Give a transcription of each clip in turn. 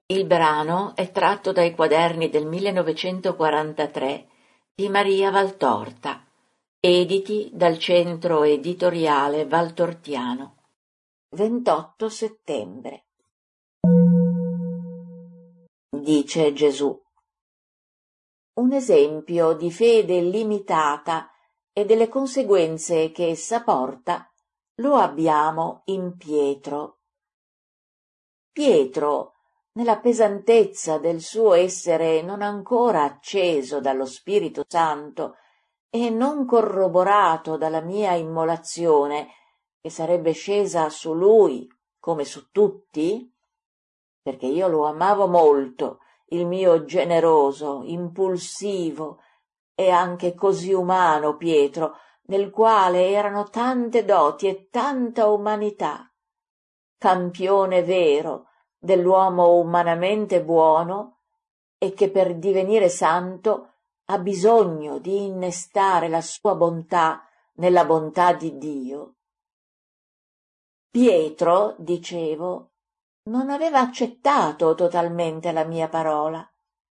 Il brano è tratto dai quaderni del 1943 di Maria Valtorta, editi dal Centro Editoriale Valtortiano. 28 settembre. Dice Gesù. Un esempio di fede limitata e delle conseguenze che essa porta lo abbiamo in Pietro. Pietro, nella pesantezza del suo essere non ancora acceso dallo Spirito Santo e non corroborato dalla mia immolazione, che sarebbe scesa su lui come su tutti, perché io lo amavo molto, il mio generoso, impulsivo e anche così umano Pietro, nel quale erano tante doti e tanta umanità, campione vero dell'uomo umanamente buono e che per divenire santo ha bisogno di innestare la sua bontà nella bontà di Dio. Pietro, dicevo, non aveva accettato totalmente la mia parola.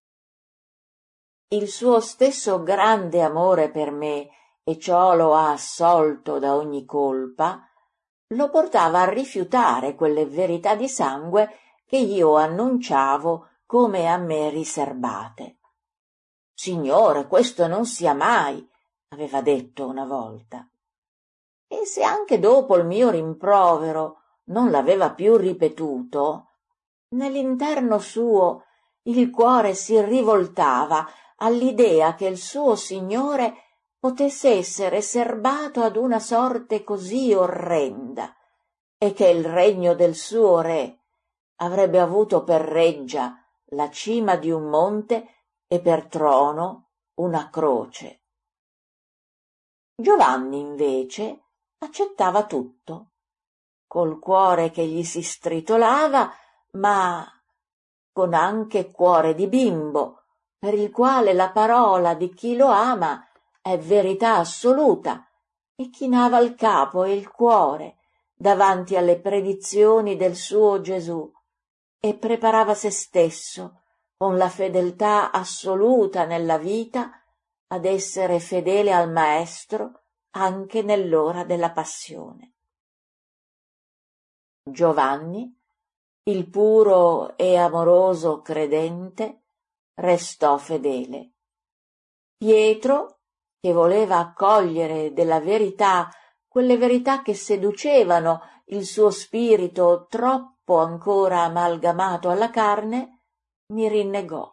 Il suo stesso grande amore per me, e ciò lo ha assolto da ogni colpa, lo portava a rifiutare quelle verità di sangue che io annunciavo come a me riserbate. «Signore, questo non sia mai», aveva detto una volta. E se anche dopo il mio rimprovero non l'aveva più ripetuto, nell'interno suo il cuore si rivoltava all'idea che il suo Signore potesse essere serbato ad una sorte così orrenda e che il regno del suo re avrebbe avuto per reggia la cima di un monte e per trono una croce. Giovanni invece accettava tutto, col cuore che gli si stritolava, ma con anche cuore di bimbo, per il quale la parola di chi lo ama è verità assoluta, e chinava il capo e il cuore davanti alle predizioni del suo Gesù e preparava se stesso con la fedeltà assoluta nella vita ad essere fedele al Maestro anche nell'ora della passione. Giovanni, il puro e amoroso credente, restò fedele. Pietro, che voleva accogliere della verità quelle verità che seducevano il suo spirito troppo ancora amalgamato alla carne, mi rinnegò.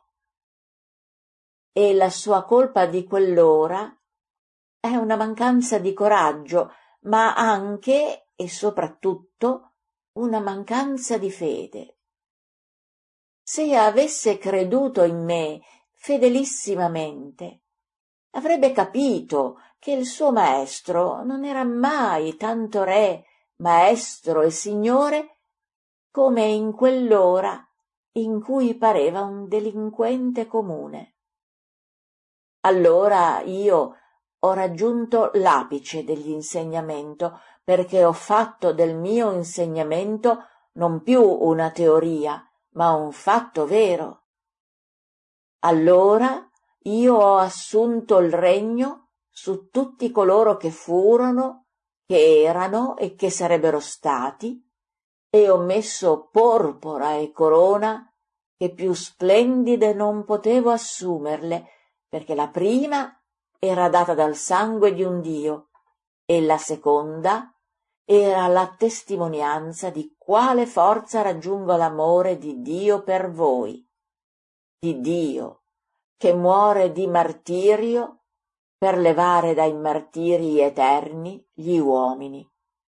E la sua colpa di quell'ora è una mancanza di coraggio, ma anche e soprattutto una mancanza di fede. Se avesse creduto in me fedelissimamente, avrebbe capito che il suo maestro non era mai tanto re, maestro e signore come in quell'ora in cui pareva un delinquente comune. Allora io ho raggiunto l'apice dell'insegnamento, perché ho fatto del mio insegnamento non più una teoria, ma un fatto vero. Allora io ho assunto il regno su tutti coloro che furono, che erano e che sarebbero stati, e ho messo porpora e corona che più splendide non potevo assumerle, perché la prima era data dal sangue di un Dio e la seconda era la testimonianza di quale forza raggiungo l'amore di Dio per voi, di Dio che muore di martirio per levare dai martiri eterni gli uomini.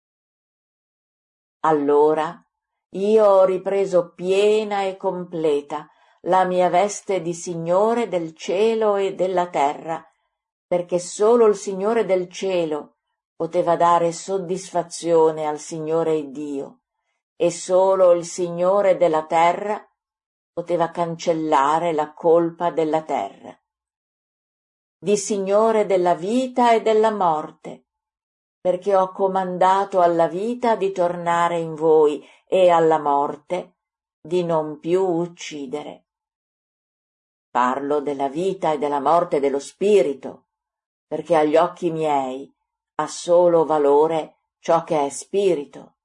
Allora io ho ripreso piena e completa la mia veste di Signore del cielo e della terra, perché solo il Signore del cielo poteva dare soddisfazione al Signore Dio, e solo il Signore della terra poteva cancellare la colpa della terra. Di Signore della vita e della morte, perché ho comandato alla vita di tornare in voi e alla morte di non più uccidere. Parlo della vita e della morte dello spirito, perché agli occhi miei ha solo valore ciò che è spirito.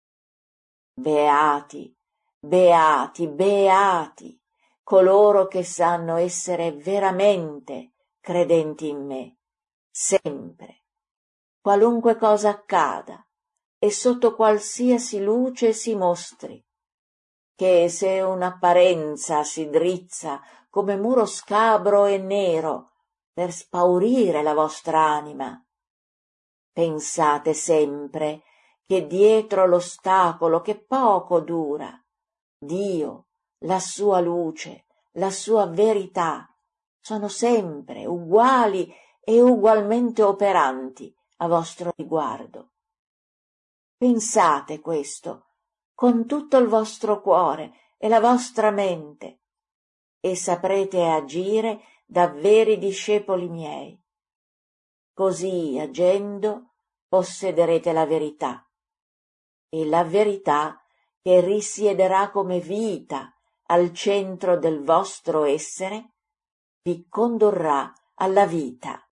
Beati, beati, beati, coloro che sanno essere veramente credenti in me, sempre, qualunque cosa accada e sotto qualsiasi luce si mostri, che se un'apparenza si drizza come muro scabro e nero per spaurire la vostra anima, pensate sempre che dietro l'ostacolo che poco dura, Dio, la sua luce, la sua verità, sono sempre uguali e ugualmente operanti a vostro riguardo. Pensate questo con tutto il vostro cuore e la vostra mente, e saprete agire da veri discepoli miei. Così, agendo, possederete la verità, e la verità che risiederà come vita al centro del vostro essere vi condurrà alla vita.